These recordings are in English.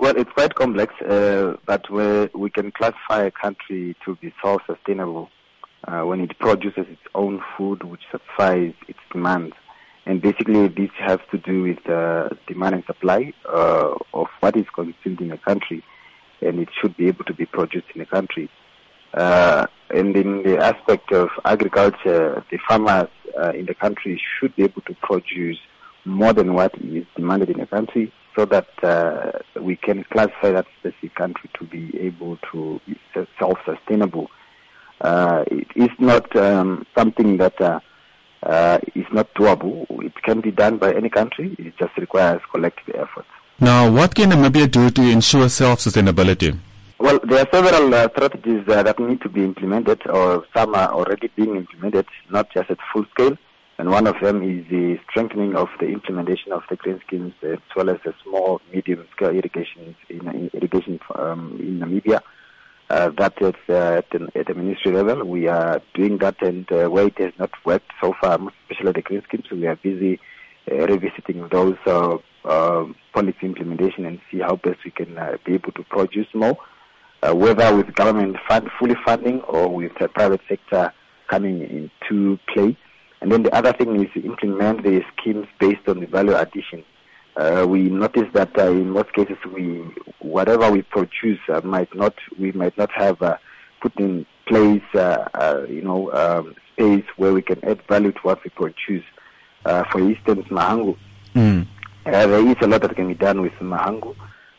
Well, it's quite complex, but we can classify a country to be self-sustainable when it produces its own food which satisfies its demands. And basically this has to do with demand and supply of what is consumed in a country, and it should be able to be produced in a country. And in the aspect of agriculture, the farmers in the country should be able to produce more than what is demanded in a country, so that we can classify that specific country to be able to be self-sustainable. It is not something that is not doable. It can be done by any country. It just requires collective efforts. Now, what can Namibia do to ensure self-sustainability? Well, there are several strategies that need to be implemented, or some are already being implemented, not just at full scale. And one of them is the strengthening of the implementation of the green schemes, as well as the small, medium-scale irrigation in Namibia. That is at the ministry level. We are doing that, and where it has not worked so far, especially the green schemes, we are busy revisiting those policy implementation and see how best we can be able to produce more, whether with government fully funding or with the private sector coming into play. And then the other thing is to implement the schemes based on the value addition. We notice that in most cases, whatever we produce we might not have put in place, space where we can add value to what we produce. For instance, mahangu. There is a lot that can be done with mahangu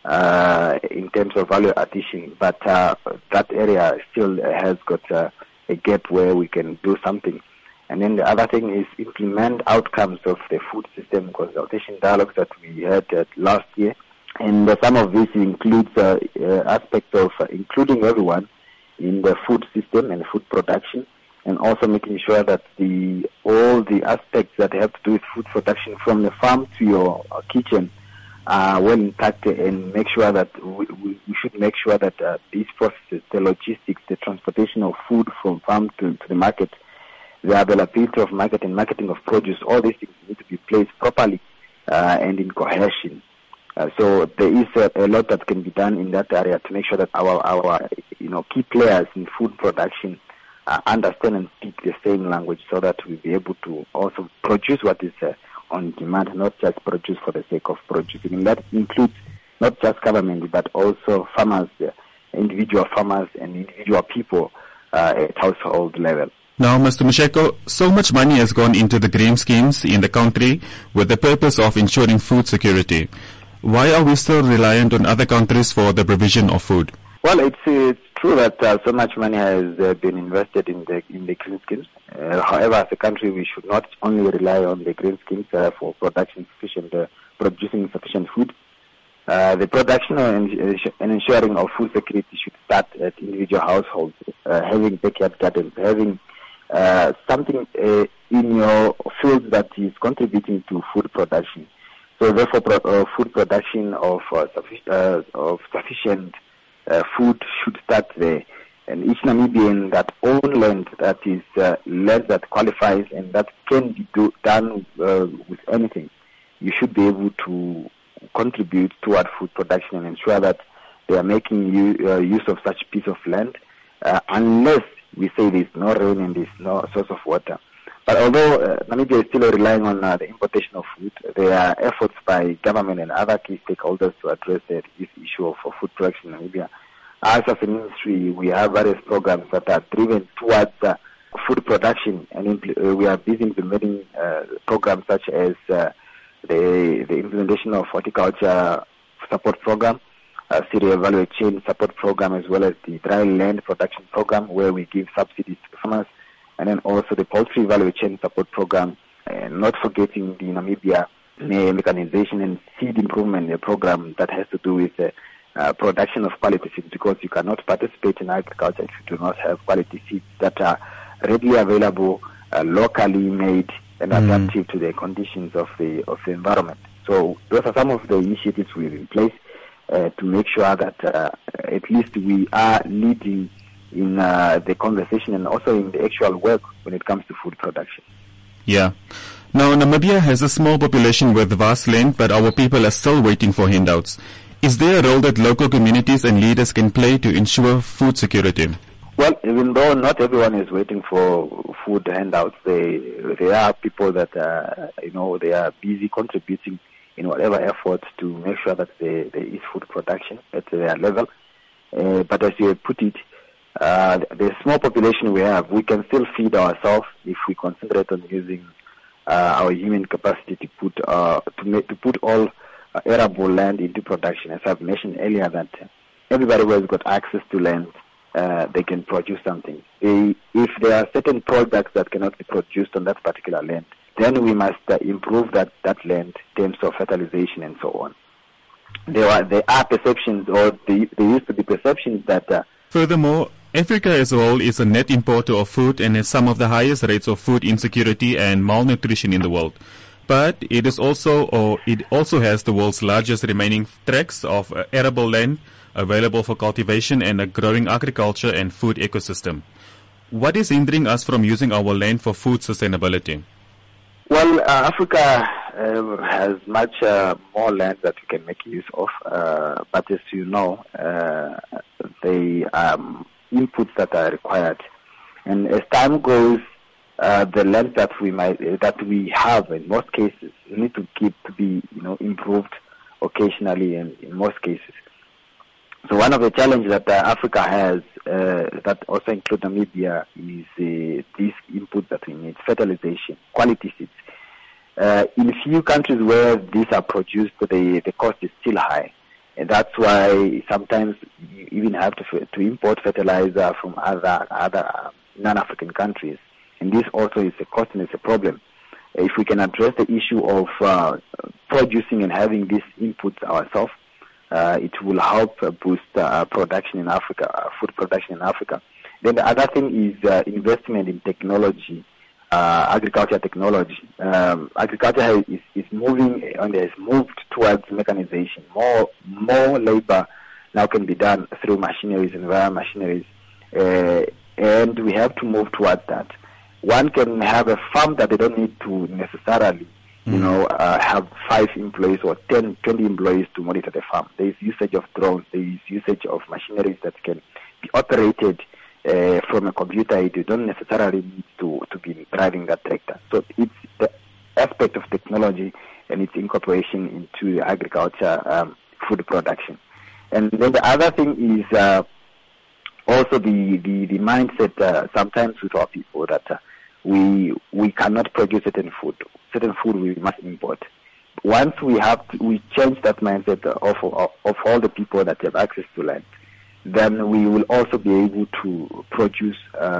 in terms of value addition, but that area still has got a gap where we can do something. And then the other thing is implement outcomes of the food system consultation dialogues that we had last year. And some of this includes aspects of including everyone in the food system and food production, and also making sure that all the aspects that have to do with food production from the farm to your kitchen are well impacted, and make sure that we should make sure that these processes, the logistics, the transportation of food from farm to the market, the availability of market and marketing of produce, all these things need to be placed properly and in cohesion. So there is a lot that can be done in that area to make sure that our key players in food production understand and speak the same language, so that we'll be able to also produce what is on demand, not just produce for the sake of producing. And that includes not just government, but also farmers, individual farmers and individual people at household level. Now, Mr. Mashego, so much money has gone into the green schemes in the country with the purpose of ensuring food security. Why are we still reliant on other countries for the provision of food? Well, it's true that so much money has been invested in the green schemes. However, as a country, we should not only rely on the green schemes for producing sufficient food. The production and ensuring of food security should start at individual households, having backyard gardens, having something in your fields that is contributing to food production. So therefore, food production of sufficient food should start there. And each Namibian that own land, that is land that qualifies and that can be done with anything, you should be able to contribute toward food production and ensure that they are making use of such piece of land, unless we say there's no rain and there's no source of water. But although Namibia is still relying on the importation of food, there are efforts by government and other key stakeholders to address this issue of food production in Namibia. As a ministry, we have various programs that are driven towards food production, and we are busy implementing programs such as the implementation of horticulture support program, cereal value chain support program, as well as the dry land production program, where we give subsidies to farmers, and then also the poultry value chain support program, and not forgetting the Namibia mechanization and seed improvement program that has to do with production of quality seeds, because you cannot participate in agriculture if you do not have quality seeds that are readily available, locally made, and adaptive to the conditions of the environment. So those are some of the initiatives we have in place to make sure that at least we are leading in the conversation and also in the actual work when it comes to food production. Yeah. Now, Namibia has a small population with vast land, but our people are still waiting for handouts. Is there a role that local communities and leaders can play to ensure food security? Well, even though not everyone is waiting for food handouts, there are people that they are busy contributing in whatever efforts to make sure that there is food production at their level. But as you put it, the small population we have, we can still feed ourselves if we concentrate on using our human capacity to put all arable land into production. As I've mentioned earlier, that everybody who has got access to land, they can produce something. If there are certain products that cannot be produced on that particular land, then we must improve that land in terms of fertilization and so on. There are perceptions, or there used to be perceptions that... Furthermore, Africa as a whole is a net importer of food and has some of the highest rates of food insecurity and malnutrition in the world. But it also has the world's largest remaining tracts of arable land available for cultivation and a growing agriculture and food ecosystem. What is hindering us from using our land for food sustainability? Well, Africa has much more land that we can make use of, but as you know, the inputs that are required, and as time goes, the land that we have in most cases need to be improved occasionally, and in most cases. So one of the challenges that Africa has, that also include Namibia, is these inputs that we need: fertilization, quality seeds. In few countries where these are produced, the cost is still high, and that's why sometimes you even have to import fertilizer from other non-African countries. And this also is a cost and it's a problem. If we can address the issue of producing and having these inputs ourselves, it will help boost production in Africa, food production in Africa. Then the other thing is investment in technology, agriculture technology. Agriculture is moving and has moved towards mechanization. More labor now can be done through machineries and via machineries, and we have to move towards that. One can have a farm that they don't need to necessarily, have 5 employees or 10, 20 employees to monitor the farm. There is usage of drones. There is usage of machineries that can be operated from a computer. You don't necessarily need to be driving that tractor. So it's the aspect of technology and its incorporation into the agriculture, food production. And then the other thing is also the mindset sometimes with our people that we cannot produce certain food. Certain food we must import. Once we change that mindset of all the people that have access to land, then we will also be able to produce,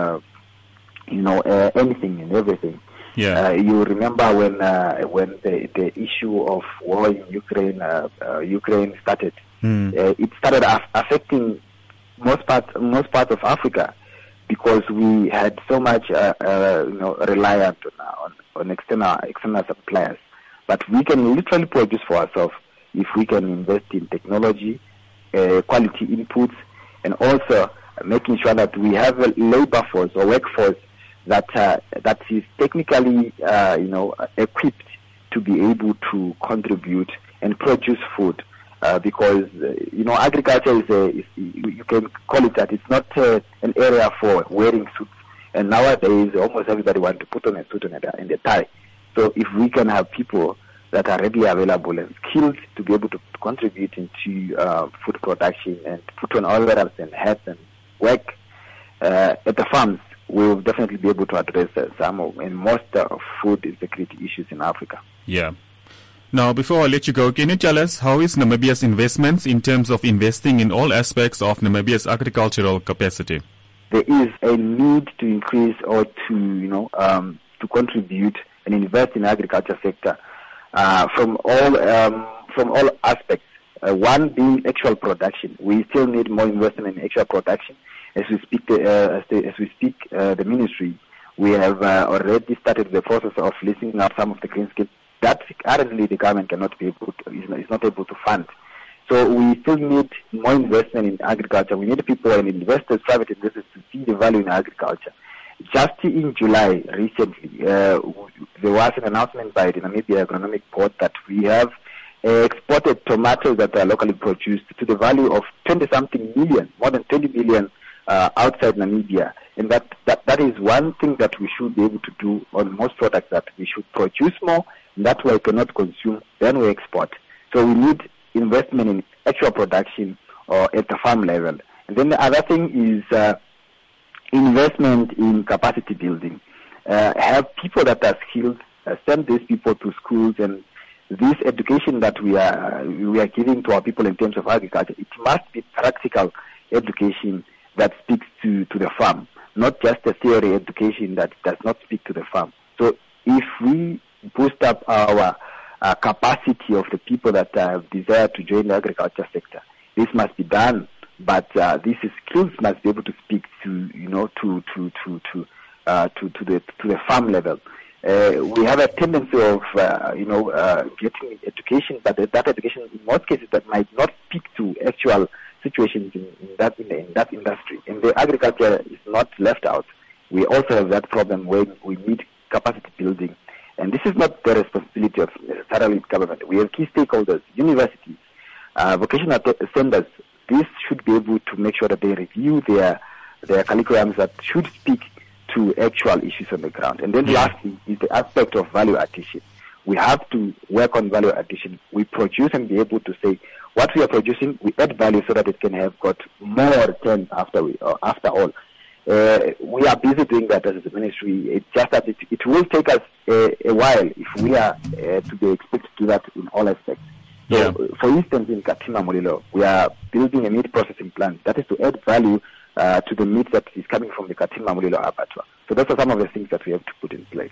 anything and everything. Yeah. You remember when the issue of war in Ukraine started. It started affecting most parts of Africa, because we had so much reliant on external suppliers. But we can literally produce for ourselves if we can invest in technology, quality inputs, and also making sure that we have a labor force or workforce that is technically equipped to be able to contribute and produce food. Because agriculture is you can call it that. It's not an area for wearing suits, and nowadays almost everybody wants to put on a suit and a tie. So if we can have people that are readily available and skilled to be able to contribute into food production and put on overalls and hats and work at the farms, we will definitely be able to address some and most food insecurity issues in Africa. Yeah. Now, before I let you go, can you tell us how is Namibia's investments in terms of investing in all aspects of Namibia's agricultural capacity? There is a need to increase or to contribute and invest in the agriculture sector from all aspects. One being actual production. We still need more investment in actual production. As we speak, the ministry, we have already started the process of listing out some of the green schemes that currently the government is not able to fund. So we still need more investment in agriculture. We need people and investors, private investors, to see the value in agriculture. Just in July, recently, there was an announcement by the Namibia Economic Board that we have exported tomatoes that are locally produced to the value of 20-something million, more than 20 million outside Namibia. And that is one thing that we should be able to do on most products, that we should produce more, and that way we cannot consume, then we export. So we need investment in actual production or at the farm level. And then the other thing is investment in capacity building. Have people that are skilled, send these people to schools, and this education that we are giving to our people in terms of agriculture, it must be practical education that speaks to the farm, not just a theory education that does not speak to the farm. So if we boost up our capacity of the people that desire to join the agriculture sector, this must be done. But these skills must be able to speak to the farm level. We have a tendency of getting education, but that education in most cases that might not speak to actual situations in that industry. And the agriculture is not left out. We also have that problem when we need capacity building, and this is not the responsibility of necessarily government. We have key stakeholders, universities, vocational centers. This should be able to make sure that they review their curriculums that should speak to actual issues on the ground. And then lastly is the aspect of value addition. We have to work on value addition. We produce and be able to say what we are producing, we add value so that it can have got more returns after all. We are busy doing that as a ministry. It's just that it will take us a while if we are to be expected to do that in all aspects. So, for instance, in Katima Mulilo, we are building a meat processing plant that is to add value to the meat that is coming from the Katima Mulilo abattoir. So those are some of the things that we have to put in place.